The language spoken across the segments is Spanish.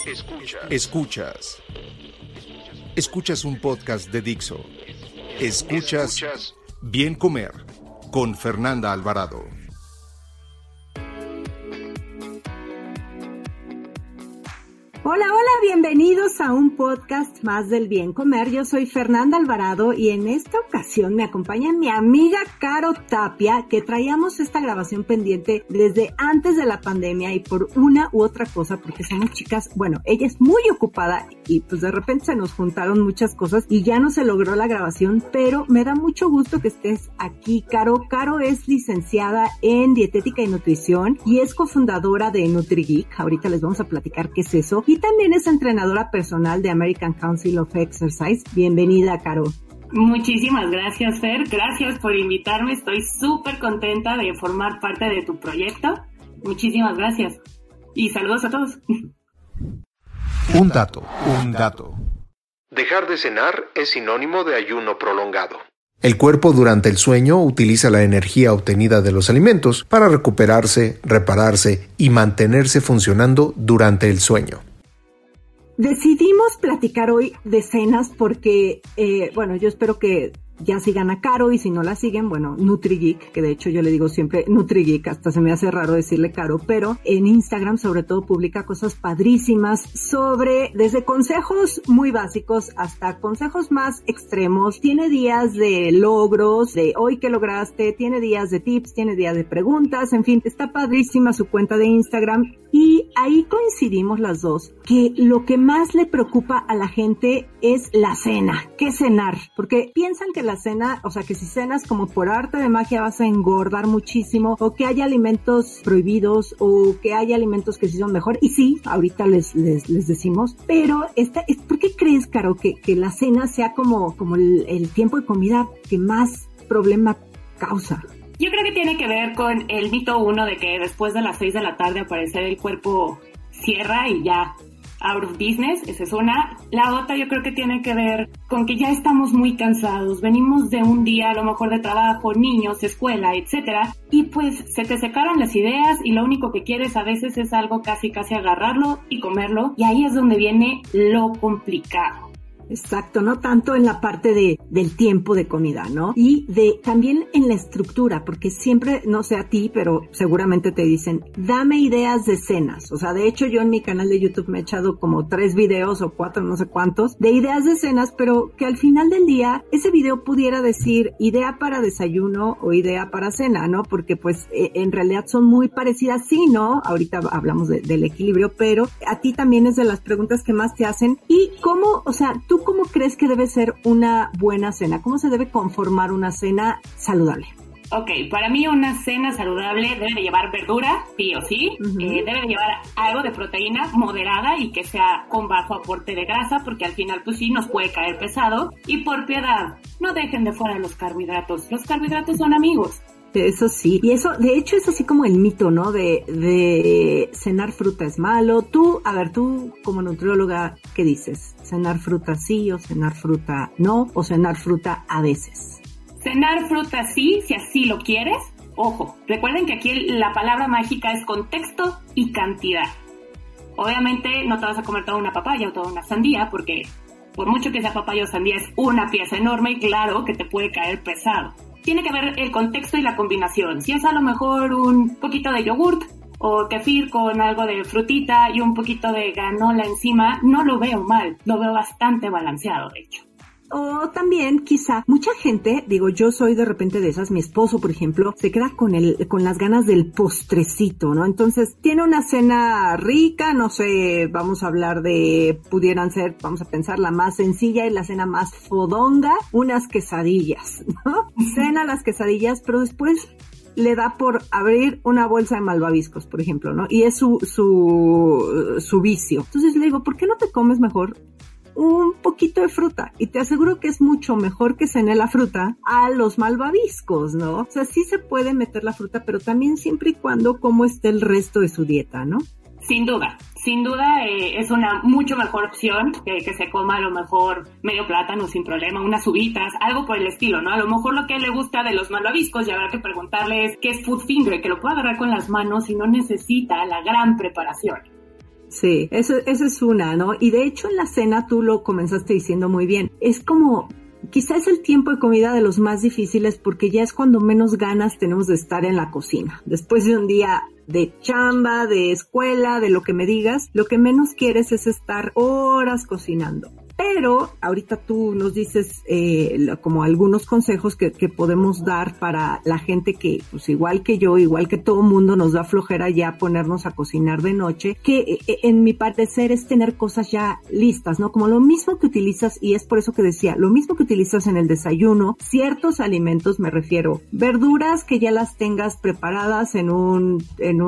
Escuchas un podcast de Dixo. Escuchas Bien Comer con Fernanda Alvarado. Hola, bienvenidos a un podcast más del Bien Comer. Yo soy Fernanda Alvarado y en esta ocasión me acompaña mi amiga Caro Tapia, que traíamos esta grabación pendiente desde antes de la pandemia y por una u otra cosa, porque somos chicas, bueno, ella es muy ocupada y pues de repente se nos juntaron muchas cosas y ya no se logró la grabación, pero me da mucho gusto que estés aquí, Caro. Caro es licenciada en dietética y nutrición y es cofundadora de NutriGeek. Ahorita les vamos a platicar qué es eso. Y también es entrenadora personal de American Council of Exercise. Bienvenida, Caro. Muchísimas gracias, Fer. Gracias por invitarme. Estoy súper contenta de formar parte de tu proyecto. Muchísimas gracias. Y saludos a todos. Un dato. Dejar de cenar es sinónimo de ayuno prolongado. El cuerpo durante el sueño utiliza la energía obtenida de los alimentos para recuperarse, repararse y mantenerse funcionando durante el sueño. Decidimos platicar hoy de cenas porque, yo espero que ya sigan a Caro y si no la siguen, NutriGeek, que de hecho yo le digo siempre NutriGeek, hasta se me hace raro decirle Caro, pero en Instagram sobre todo publica cosas padrísimas desde consejos muy básicos hasta consejos más extremos. Tiene días de logros, de hoy que lograste, tiene días de tips, tiene días de preguntas, en fin, está padrísima su cuenta de Instagram y ahí coincidimos las dos que lo que más le preocupa a la gente es la cena. ¿Qué cenar? Porque piensan que la cena, o sea, que si cenas como por arte de magia vas a engordar muchísimo, o que hay alimentos prohibidos, o que hay alimentos que sí son mejor. Y sí, ahorita les decimos, pero ¿por qué crees, Caro, que la cena sea como el tiempo de comida que más problema causa? Yo creo que tiene que ver con el mito 1 de que después de las 6 de la tarde al parecer el cuerpo cierra y ya out of business. Esa es una. La otra yo creo que tiene que ver con que ya estamos muy cansados, venimos de un día a lo mejor de trabajo, niños, escuela, etcétera, y pues se te secaron las ideas y lo único que quieres a veces es algo casi agarrarlo y comerlo, y ahí es donde viene lo complicado. Exacto, no tanto en la parte del tiempo de comida, ¿no? Y también en la estructura, porque siempre, no sé a ti, pero seguramente te dicen, dame ideas de cenas. O sea, de hecho yo en mi canal de YouTube me he echado como 3 videos o 4, no sé cuántos, de ideas de cenas, pero que al final del día ese video pudiera decir idea para desayuno o idea para cena, ¿no? Porque pues en realidad son muy parecidas, sí, ¿no? Ahorita hablamos del equilibrio, pero a ti también es de las preguntas que más te hacen. ¿Y cómo, o sea, tú cómo crees que debe ser una buena cena? ¿Cómo se debe conformar una cena saludable? Ok, para mí una cena saludable debe de llevar verdura, sí o sí, debe de llevar algo de proteína moderada y que sea con bajo aporte de grasa, porque al final pues sí nos puede caer pesado. Y por piedad, no dejen de fuera los carbohidratos son amigos. Eso sí, y eso, de hecho es así como el mito, ¿no? De cenar fruta es malo. Tú como nutrióloga, ¿qué dices? ¿Cenar fruta sí o cenar fruta no? ¿O cenar fruta a veces? Cenar fruta sí, si así lo quieres. Ojo, recuerden que aquí la palabra mágica es contexto y cantidad. Obviamente no te vas a comer toda una papaya o toda una sandía, porque por mucho que sea papaya o sandía es una pieza enorme y claro que te puede caer pesado. Tiene que ver el contexto y la combinación. Si es a lo mejor un poquito de yogurt o kefir con algo de frutita y un poquito de granola encima, no lo veo mal, lo veo bastante balanceado, de hecho. O también, quizá, mucha gente, yo soy de repente de esas, mi esposo, por ejemplo, se queda con las ganas del postrecito, ¿no? Entonces, tiene una cena rica, no sé, vamos a hablar pudieran ser, vamos a pensar, la más sencilla y la cena más fodonga, unas quesadillas, ¿no? Cena las quesadillas, pero después le da por abrir una bolsa de malvaviscos, por ejemplo, ¿no? Y es su vicio. Entonces le digo, ¿por qué no te comes mejor un poquito de fruta? Y te aseguro que es mucho mejor que cene la fruta a los malvaviscos, ¿no? O sea, sí se puede meter la fruta, pero también siempre y cuando como esté el resto de su dieta, ¿no? Sin duda es una mucho mejor opción que se coma a lo mejor medio plátano sin problema, unas uvitas, algo por el estilo, ¿no? A lo mejor lo que le gusta de los malvaviscos, ya habrá que preguntarle es qué es food finger, que lo pueda agarrar con las manos y no necesita la gran preparación. Sí, eso es una, ¿no? Y de hecho en la cena tú lo comenzaste diciendo muy bien. Es como, quizás es el tiempo de comida de los más difíciles porque ya es cuando menos ganas tenemos de estar en la cocina. Después de un día de chamba, de escuela, de lo que me digas, lo que menos quieres es estar horas cocinando. Pero ahorita tú nos dices como algunos consejos que podemos dar para la gente que, pues igual que yo, igual que todo mundo, nos da flojera ya ponernos a cocinar de noche, que en mi parecer es tener cosas ya listas, ¿no? Como lo mismo que utilizas, y es por eso que decía, lo mismo que utilizas en el desayuno, ciertos alimentos, me refiero, verduras que ya las tengas preparadas en un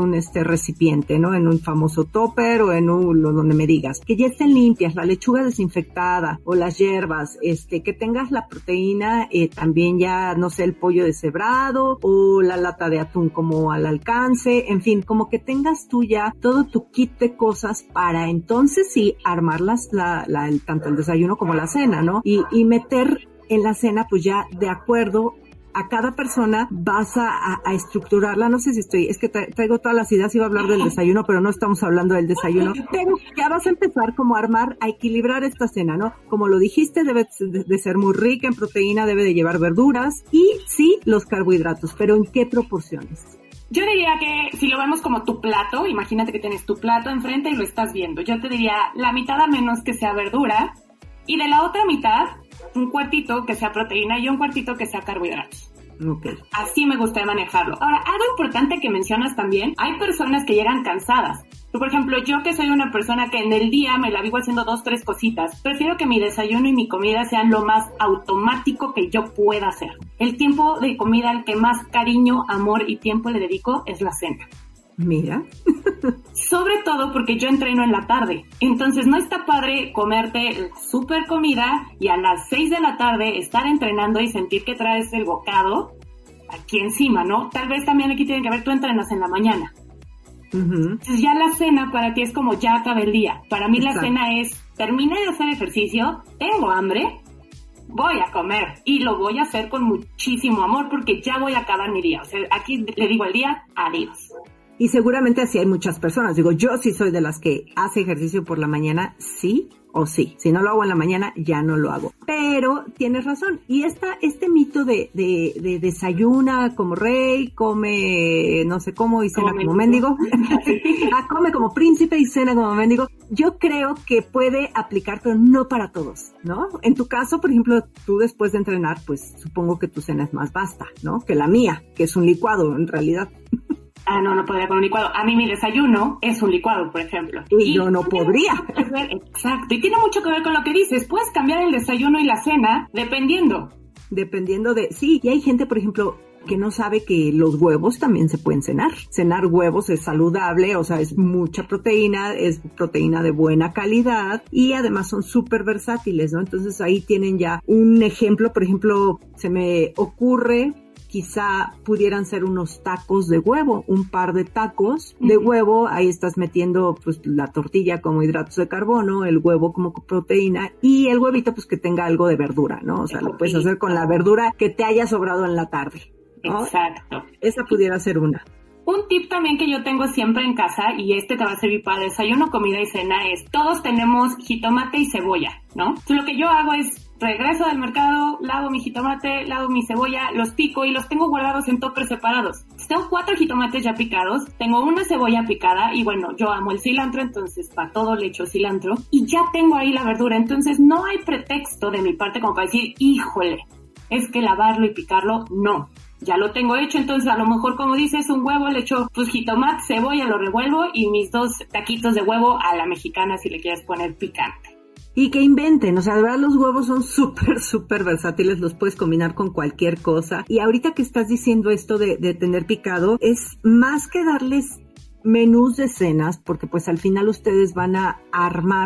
recipiente, ¿no? En un famoso tupper o en donde me digas, que ya estén limpias, la lechuga desinfectada, o las hierbas, que tengas la proteína, también ya, no sé, el pollo deshebrado o la lata de atún como al alcance, en fin, como que tengas tú ya todo tu kit de cosas para entonces sí armarlas tanto el desayuno como la cena, ¿no? Y meter en la cena pues ya de acuerdo a cada persona vas a estructurarla. No sé si es que traigo todas las ideas, iba a hablar del desayuno, pero no estamos hablando del desayuno, pero ya vas a empezar como a armar, a equilibrar esta cena, ¿no? Como lo dijiste, debe de ser muy rica en proteína, debe de llevar verduras y sí, los carbohidratos, pero ¿en qué proporciones? Yo diría que si lo vemos como tu plato, imagínate que tienes tu plato enfrente y lo estás viendo, yo te diría la mitad a menos que sea verdura y de la otra mitad un cuartito que sea proteína y un cuartito que sea carbohidratos. Okay. Así me gusta manejarlo. Ahora, algo importante que mencionas también, hay personas que llegan cansadas. Por ejemplo, yo que soy una persona que en el día me la vivo haciendo 2-3 cositas, prefiero que mi desayuno y mi comida sean lo más automático que yo pueda hacer. El tiempo de comida al que más cariño, amor y tiempo le dedico es la cena. Mira. Sobre todo porque yo entreno en la tarde. Entonces no está padre comerte súper comida y a las 6 de la tarde estar entrenando y sentir que traes el bocado aquí encima, ¿no? Tal vez también aquí tiene que ver, tú entrenas en la mañana. Uh-huh. Entonces ya la cena para ti es como ya acaba el día. Para mí Exacto. La cena es, terminé de hacer ejercicio, tengo hambre, voy a comer y lo voy a hacer con muchísimo amor porque ya voy a acabar mi día. O sea, aquí le digo al día, adiós. Y seguramente así hay muchas personas. Digo, yo sí soy de las que hace ejercicio por la mañana, sí o sí. Si no lo hago en la mañana, ya no lo hago. Pero tienes razón. Y este mito de desayuna como rey, come no sé cómo y cena como mendigo. Come como príncipe y cena como mendigo. Yo creo que puede aplicar, pero no para todos, ¿no? En tu caso, por ejemplo, tú después de entrenar, pues supongo que tu cena es más vasta, ¿no? Que la mía, que es un licuado en realidad. No podría con un licuado. A mí mi desayuno es un licuado, por ejemplo. Y yo no podría. Exacto. Y tiene mucho que ver con lo que dices. Puedes cambiar el desayuno y la cena dependiendo. Sí, y hay gente, por ejemplo, que no sabe que los huevos también se pueden cenar. Cenar huevos es saludable, o sea, es mucha proteína, es proteína de buena calidad y además son súper versátiles, ¿no? Entonces ahí tienen ya un ejemplo, por ejemplo, se me ocurre... Quizá pudieran ser unos tacos de huevo, un par de tacos de huevo, ahí estás metiendo pues la tortilla como hidratos de carbono, el huevo como proteína y el huevito pues que tenga algo de verdura, ¿no? O sea, lo puedes hacer con la verdura que te haya sobrado en la tarde, ¿no? Exacto. Esa pudiera ser una. Un tip también que yo tengo siempre en casa, y te va a servir para desayuno, comida y cena, es todos tenemos jitomate y cebolla, ¿no? Entonces, lo que yo hago es regreso del mercado, lavo mi jitomate, lavo mi cebolla, los pico y los tengo guardados en toppers separados. Entonces, tengo 4 jitomates ya picados, tengo una cebolla picada y bueno, yo amo el cilantro, entonces para todo le echo cilantro y ya tengo ahí la verdura. Entonces no hay pretexto de mi parte como para decir, híjole, es que lavarlo y picarlo, no. Ya lo tengo hecho, entonces a lo mejor, como dices, un huevo, le echo pues jitomate, cebolla, lo revuelvo y mis 2 taquitos de huevo a la mexicana si le quieres poner picante. Y que inventen, o sea, de verdad los huevos son súper versátiles, los puedes combinar con cualquier cosa. Y ahorita que estás diciendo esto de tener picado, es más que darles menús de cenas, porque pues al final ustedes van a armar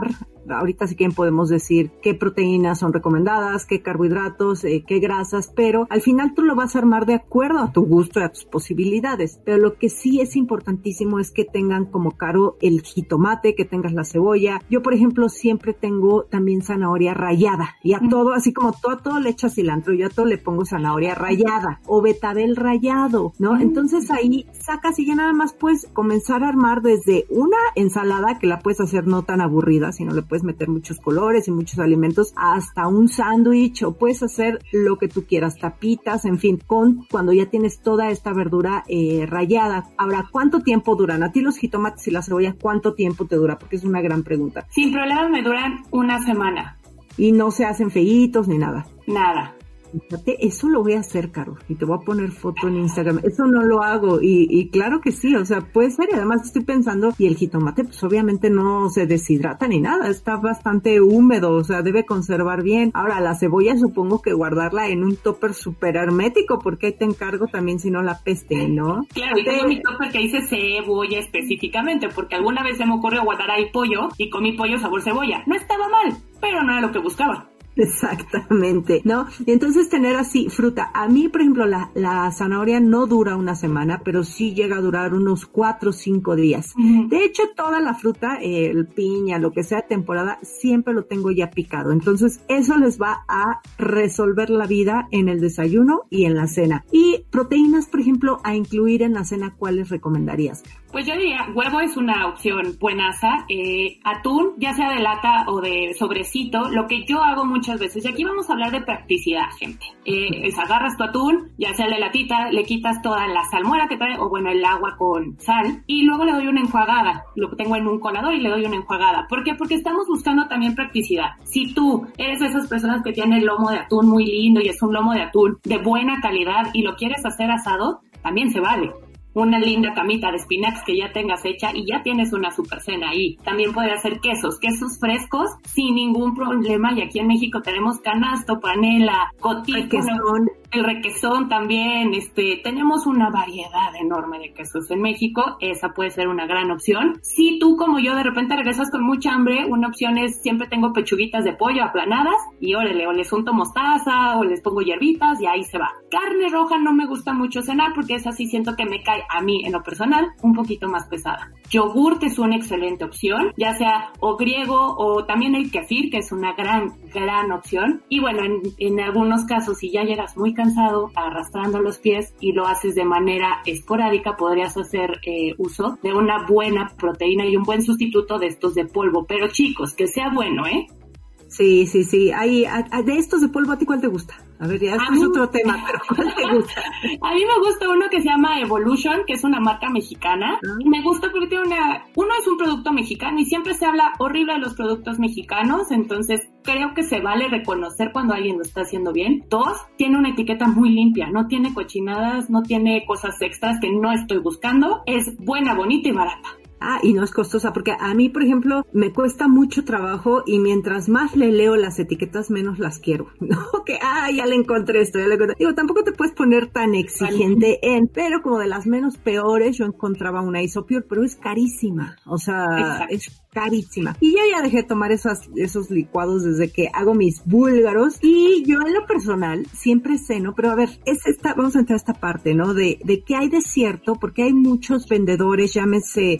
ahorita si quieren podemos decir qué proteínas son recomendadas, qué carbohidratos, qué grasas, pero al final tú lo vas a armar de acuerdo a tu gusto y a tus posibilidades. Pero lo que sí es importantísimo es que tengan como Caro el jitomate, que tengas la cebolla. Yo, por ejemplo, siempre tengo también zanahoria rallada y a todo, así como tú a todo le echas cilantro, yo a todo le pongo zanahoria rallada o betabel rallado, ¿no? Entonces ahí sacas y ya nada más puedes comenzar a armar desde una ensalada que la puedes hacer no tan aburrida, sino le puedes meter muchos colores y muchos alimentos, hasta un sándwich, o puedes hacer lo que tú quieras, tapitas, en fin, cuando ya tienes toda esta verdura rallada. Ahora, ¿cuánto tiempo duran? A ti los jitomates y la cebolla, ¿cuánto tiempo te dura? Porque es una gran pregunta. Sin problema me duran una semana. Y no se hacen feitos ni nada. Nada. Fíjate, eso lo voy a hacer, Caro, y te voy a poner foto en Instagram. Eso no lo hago, y claro que sí, o sea, puede ser, y además estoy pensando, y el jitomate pues obviamente no se deshidrata ni nada, está bastante húmedo, o sea, debe conservar bien. Ahora, la cebolla supongo que guardarla en un tupper súper hermético, porque ahí te encargo también si no la peste, ¿no? Claro, y tengo mi tupper que dice cebolla específicamente, porque alguna vez se me ocurrió guardar ahí pollo, y comí pollo sabor cebolla. No estaba mal, pero no era lo que buscaba. Exactamente, ¿no? Y entonces tener así fruta. A mí, por ejemplo, la zanahoria no dura una semana, pero sí llega a durar unos 4 o 5 días. De hecho, toda la fruta, el piña, lo que sea de temporada, siempre lo tengo ya picado. Entonces, eso les va a resolver la vida en el desayuno y en la cena. Y proteínas, por ejemplo, a incluir en la cena, ¿cuáles recomendarías? Pues yo diría, huevo es una opción buenaza, atún, ya sea de lata o de sobrecito, lo que yo hago muchas veces, y aquí vamos a hablar de practicidad, gente, es agarras tu atún, ya sea de latita, le quitas toda la salmuera que trae, o bueno, el agua con sal, y luego le doy una enjuagada, lo tengo en un colador y le doy una enjuagada. ¿Por qué? Porque estamos buscando también practicidad. Si tú eres de esas personas que tienen el lomo de atún muy lindo y es un lomo de atún de buena calidad y lo quieres hacer asado, también se vale. Una linda camita de espinacas que ya tengas hecha y ya tienes una super cena ahí. También podría hacer quesos frescos sin ningún problema, y aquí en México tenemos canasto, panela, cotículo, el requesón también, tenemos una variedad enorme de quesos en México, esa puede ser una gran opción. Si tú como yo de repente regresas con mucha hambre, una opción es, siempre tengo pechuguitas de pollo aplanadas y órale, o les unto mostaza o les pongo hierbitas y ahí se va. Carne roja no me gusta mucho cenar porque esa sí siento que me cae a mí en lo personal un poquito más pesada. Yogurt es una excelente opción, ya sea o griego o también el kefir, que es una gran opción. Y bueno, en algunos casos, si ya llegas muy cansado arrastrando los pies y lo haces de manera esporádica, podrías hacer uso de una buena proteína y un buen sustituto de estos de polvo. Pero chicos, que sea bueno, ¿eh? Sí. Ahí, de estos de polvo, ¿a ti cuál te gusta? A ver, ya es otro tema, pero ¿cuál te gusta? A mí me gusta uno que se llama Evolution, que es una marca mexicana. Me gusta porque tiene uno es un producto mexicano y siempre se habla horrible de los productos mexicanos, entonces creo que se vale reconocer cuando alguien lo está haciendo bien. 2, tiene una etiqueta muy limpia, no tiene cochinadas, no tiene cosas extras que no estoy buscando, es buena, bonita y barata. Y no es costosa, porque a mí, por ejemplo, me cuesta mucho trabajo y mientras más le leo las etiquetas, menos las quiero, ¿no? Que, ya le encontré esto, ya le encontré. Digo, tampoco te puedes poner tan exigente pero como de las menos peores, yo encontraba una Isopure, pero es carísima, o sea, exacto. Es carísima. Y yo ya dejé de tomar esos licuados desde que hago mis búlgaros, y yo en lo personal siempre ceno, pero a ver, vamos a entrar a esta parte, ¿no? De qué hay de cierto, porque hay muchos vendedores, llámese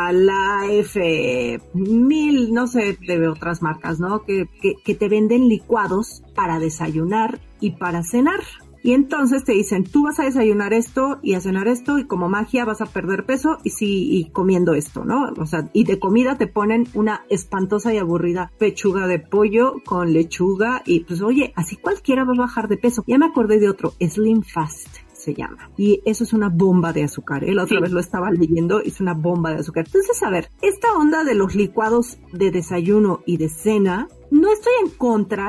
Herbalife, no sé, de otras marcas, ¿no? Que te venden licuados para desayunar y para cenar. Y entonces te dicen, tú vas a desayunar esto y a cenar esto y como magia vas a perder peso y comiendo esto, ¿no? O sea, y de comida te ponen una espantosa y aburrida pechuga de pollo con lechuga y pues oye, así cualquiera va a bajar de peso. Ya me acordé de otro, Slim Fast se llama. Y eso es una bomba de azúcar, ¿eh? La otra vez lo estaba leyendo, es una bomba de azúcar. Entonces, a ver, esta onda de los licuados de desayuno y de cena, no estoy en contra,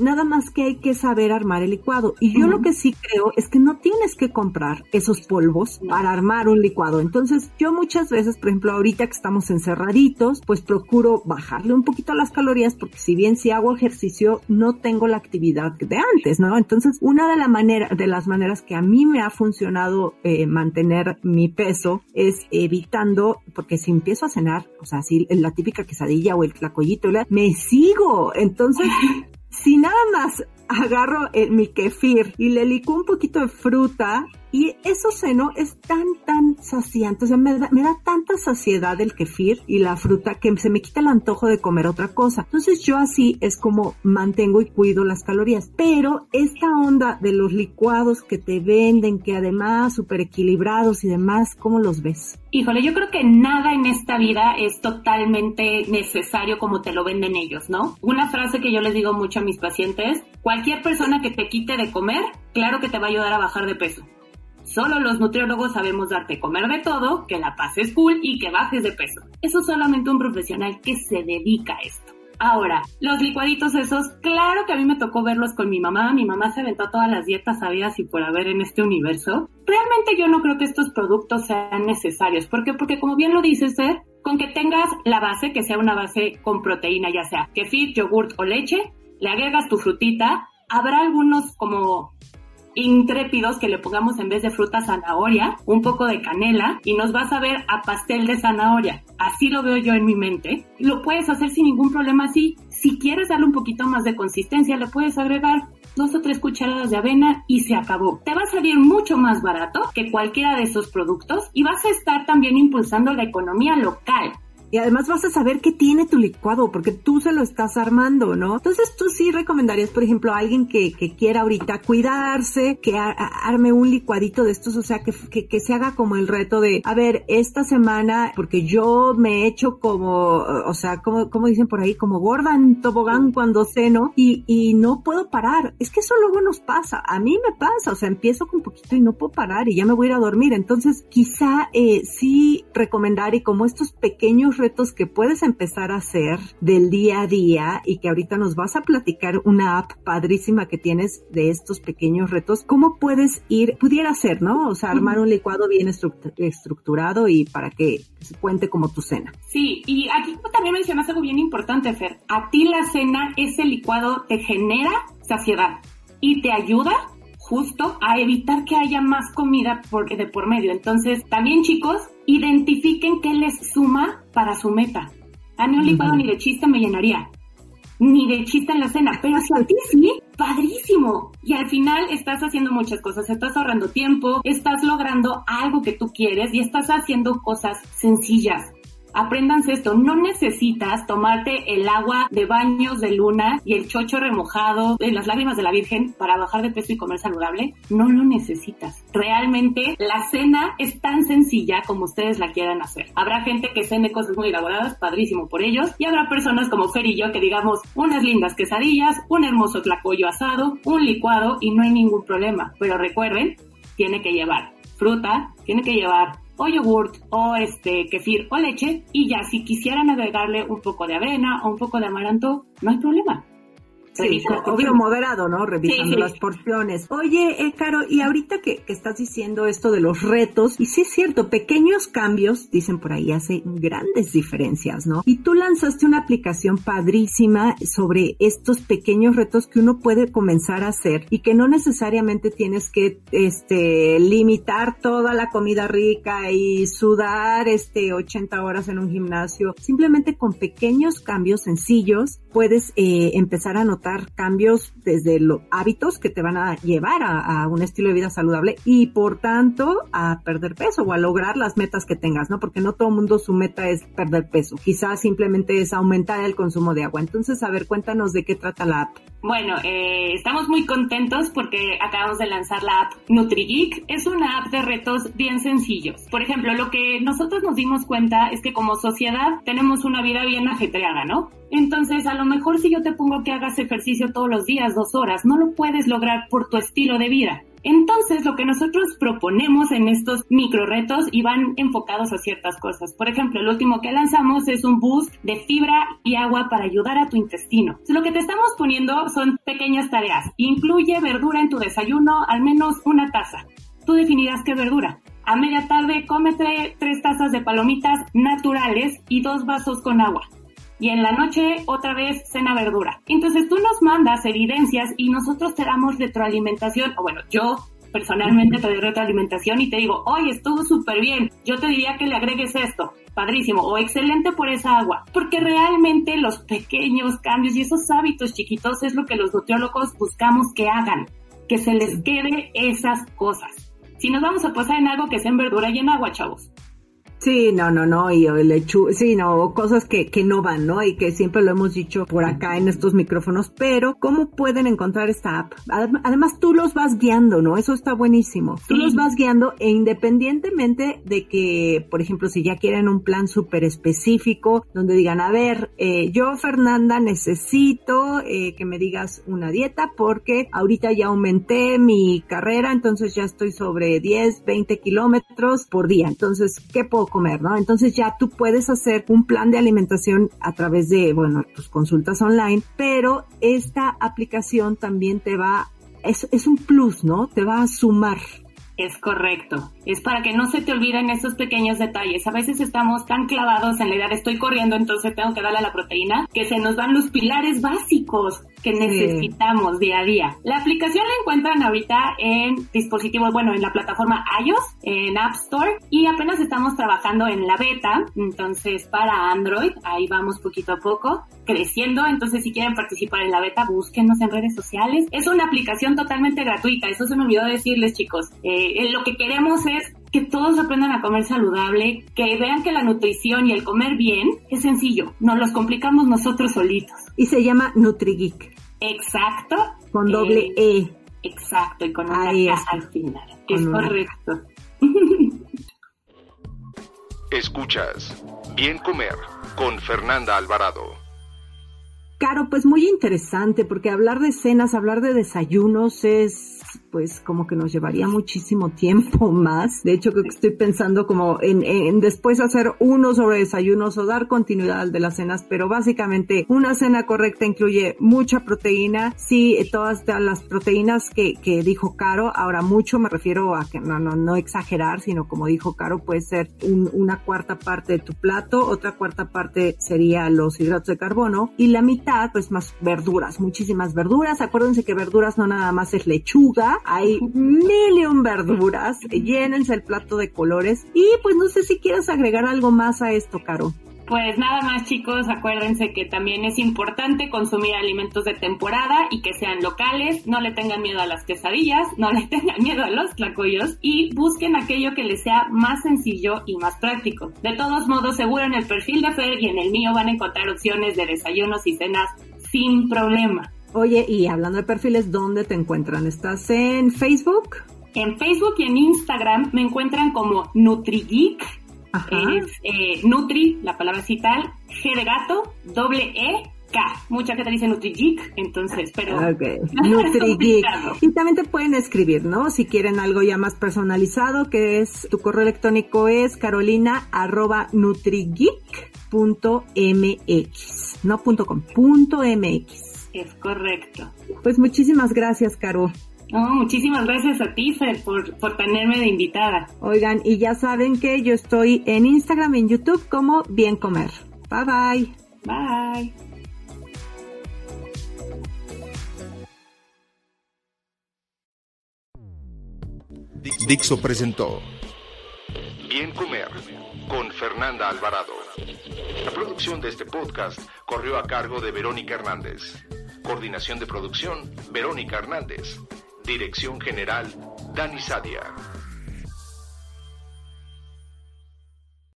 nada más que hay que saber armar el licuado. Y yo lo que sí creo es que no tienes que comprar esos polvos para armar un licuado. Entonces, yo muchas veces, por ejemplo, ahorita que estamos encerraditos, pues procuro bajarle un poquito las calorías, porque si bien si hago ejercicio, no tengo la actividad de antes, ¿no? Entonces, una de las maneras que a mí me ha funcionado mantener mi peso es evitando, porque si empiezo a cenar, o sea, si la típica quesadilla o el tlacoyito, me sigo. Entonces, si nada más agarro mi kefir y le licuo un poquito de fruta, y eso ceno, es tan saciante, o sea, me da tanta saciedad el kefir y la fruta que se me quita el antojo de comer otra cosa. Entonces yo así es como mantengo y cuido las calorías. Pero esta onda de los licuados que te venden, que además súper equilibrados y demás, ¿cómo los ves? Híjole, yo creo que nada en esta vida es totalmente necesario como te lo venden ellos, ¿no? Una frase que yo les digo mucho a mis pacientes: cualquier persona que te quite de comer, claro que te va a ayudar a bajar de peso. Solo los nutriólogos sabemos darte comer de todo, que la pases cool y que bajes de peso. Eso es solamente un profesional que se dedica a esto. Ahora, los licuaditos esos, claro que a mí me tocó verlos con mi mamá. Mi mamá se aventó todas las dietas habidas y por haber en este universo. Realmente yo no creo que estos productos sean necesarios. ¿Por qué? Porque como bien lo dices, con que tengas la base, que sea una base con proteína, ya sea kefir, yogurt o leche, le agregas tu frutita. Habrá algunos como intrépidos que le pongamos en vez de fruta zanahoria, un poco de canela, y nos vas a ver a pastel de zanahoria. Así lo veo yo en mi mente. Lo puedes hacer sin ningún problema así. Si quieres darle un poquito más de consistencia, le puedes agregar 2 o 3 cucharadas de avena y se acabó. Te va a salir mucho más barato que cualquiera de esos productos y vas a estar también impulsando la economía local. Y además vas a saber qué tiene tu licuado, porque tú se lo estás armando, ¿no? Entonces tú sí recomendarías, por ejemplo, a alguien que quiera ahorita cuidarse, que arme un licuadito de estos, o sea, que se haga como el reto de, a ver, esta semana, porque yo me he hecho como, o sea, como dicen por ahí, como gorda en tobogán cuando ceno, y no puedo parar. Es que eso luego nos pasa, a mí me pasa, o sea, empiezo con poquito y no puedo parar y ya me voy a ir a dormir. Entonces, quizá sí recomendar, y como estos pequeños retos que puedes empezar a hacer del día a día, y que ahorita nos vas a platicar una app padrísima que tienes de estos pequeños retos, cómo pudiera ser, ¿no? O sea, armar un licuado bien estructurado y para que se cuente como tu cena. Sí, y aquí también mencionas algo bien importante, Fer. A ti la cena, ese licuado te genera saciedad y te ayuda justo a evitar que haya más comida de por medio. Entonces, también, chicos, identifiquen qué les suma para su meta. A mí un licuado ni de chiste me llenaría, ni de chiste en la cena, pero si a ti sí, padrísimo. Y al final estás haciendo muchas cosas, estás ahorrando tiempo, estás logrando algo que tú quieres y estás haciendo cosas sencillas. Apréndanse esto, no necesitas tomarte el agua de baños de luna y el chocho remojado de las lágrimas de la Virgen para bajar de peso y comer saludable. No lo necesitas. Realmente la cena es tan sencilla como ustedes la quieran hacer. Habrá gente que cene cosas muy elaboradas, padrísimo por ellos, y habrá personas como Fer y yo que digamos unas lindas quesadillas, un hermoso tlacoyo asado, un licuado y no hay ningún problema. Pero recuerden, tiene que llevar fruta, tiene que llevar o yogurt, o kefir, o leche, y ya si quisieran agregarle un poco de avena o un poco de amaranto, no hay problema. Sí, obvio, moderado, ¿no? Revisando las porciones. Oye, Caro, y ahorita que estás diciendo esto de los retos, y sí es cierto, pequeños cambios, dicen por ahí, hacen grandes diferencias, ¿no? Y tú lanzaste una aplicación padrísima sobre estos pequeños retos que uno puede comenzar a hacer y que no necesariamente tienes que limitar toda la comida rica y sudar 80 horas en un gimnasio. Simplemente con pequeños cambios sencillos puedes empezar a notar cambios desde los hábitos que te van a llevar a un estilo de vida saludable y por tanto a perder peso o a lograr las metas que tengas, ¿no? Porque no todo el mundo su meta es perder peso, quizás simplemente es aumentar el consumo de agua. Entonces, a ver, cuéntanos de qué trata la app. Bueno, estamos muy contentos porque acabamos de lanzar la app NutriGeek. Es una app de retos bien sencillos. Por ejemplo, lo que nosotros nos dimos cuenta es que como sociedad tenemos una vida bien ajetreada, ¿no? Entonces, a lo mejor si yo te pongo que hagas ejercicio todos los días, 2 horas, no lo puedes lograr por tu estilo de vida. Entonces, lo que nosotros proponemos en estos micro retos y van enfocados a ciertas cosas. Por ejemplo, el último que lanzamos es un boost de fibra y agua para ayudar a tu intestino. Entonces, lo que te estamos poniendo son pequeñas tareas. Incluye verdura en tu desayuno, al menos una taza. Tú definirás qué verdura. A media tarde, cómete 3 tazas de palomitas naturales y 2 vasos con agua. Y en la noche, otra vez, cena verdura. Entonces, tú nos mandas evidencias y nosotros te damos retroalimentación. O bueno, yo personalmente te doy retroalimentación y te digo, oye, estuvo súper bien. Yo te diría que le agregues esto. Padrísimo. O excelente por esa agua. Porque realmente los pequeños cambios y esos hábitos chiquitos es lo que los nutriólogos buscamos que hagan. Que se les quede esas cosas. Si nos vamos a pasar en algo que sea en verdura y en agua, chavos. Sí, no, y cosas que no van, ¿no? Y que siempre lo hemos dicho por acá en estos micrófonos, pero ¿cómo pueden encontrar esta app? Además, tú los vas guiando, ¿no? Eso está buenísimo. Sí. Tú los vas guiando e independientemente de que, por ejemplo, si ya quieren un plan súper específico, donde digan, a ver, yo, Fernanda, necesito que me digas una dieta porque ahorita ya aumenté mi carrera, entonces ya estoy sobre 10, 20 kilómetros por día. Entonces, ¿qué puedo comer, no? Entonces ya tú puedes hacer un plan de alimentación a través de, tus consultas online, pero esta aplicación también es un plus, ¿no? Te va a sumar. Es correcto. Es para que no se te olviden esos pequeños detalles. A veces estamos tan clavados en la idea de estoy corriendo, entonces tengo que darle a la proteína, que se nos van los pilares básicos que necesitamos día a día. La aplicación la encuentran ahorita en dispositivos, en la plataforma iOS, en App Store, y apenas estamos trabajando en la beta, entonces para Android, ahí vamos poquito a poco, creciendo. Entonces si quieren participar en la beta, búsquenos en redes sociales. Es una aplicación totalmente gratuita, eso se me olvidó decirles, chicos. Lo que queremos es que todos aprendan a comer saludable, que vean que la nutrición y el comer bien es sencillo, nos los complicamos nosotros solitos. Y se llama NutriGeek. Exacto. Con doble E. Exacto, y con una K al final. Es correcto. Escuchas Bien Comer con Fernanda Alvarado. Caro, pues muy interesante, porque hablar de cenas, hablar de desayunos es, como que nos llevaría muchísimo tiempo más. De hecho, creo que estoy pensando como en después hacer uno sobre desayunos o dar continuidad al de las cenas, pero básicamente una cena correcta incluye mucha proteína. Sí, todas las proteínas que dijo Caro, ahora mucho me refiero a que no exagerar, sino como dijo Caro, puede ser una cuarta parte de tu plato, otra cuarta parte sería los hidratos de carbono y la mitad pues más verduras, muchísimas verduras. Acuérdense que verduras no nada más es lechuga, hay 1,000,000 verduras. Llénense el plato de colores y pues no sé si quieres agregar algo más a esto, Caro. Pues nada más, chicos, acuérdense que también es importante consumir alimentos de temporada y que sean locales. No le tengan miedo a las quesadillas, no le tengan miedo a los tlacoyos y busquen aquello que les sea más sencillo y más práctico. De todos modos, seguro en el perfil de Fer y en el mío van a encontrar opciones de desayunos y cenas sin problema. Oye, y hablando de perfiles, ¿dónde te encuentran? ¿Estás en Facebook? En Facebook y en Instagram me encuentran como NutriGeek. Ajá. Es Nutri, la palabra así tal, G de gato, E-K. Mucha gente dice NutriGeek, entonces, pero... Okay. NutriGeek. Y también te pueden escribir, ¿no? Si quieren algo ya más personalizado, que es, tu correo electrónico es carolina@nutrigeek.mx. No .com, .mx. Es correcto. Pues muchísimas gracias, Caro. No, muchísimas gracias a ti, Fer, por tenerme de invitada. Oigan, y ya saben que yo estoy en Instagram y en YouTube como Bien Comer. Bye, bye. Bye. Dixo presentó Bien Comer con Fernanda Alvarado. La producción de este podcast corrió a cargo de Verónica Hernández. Coordinación de producción, Verónica Hernández. Dirección General, Dani Sadia.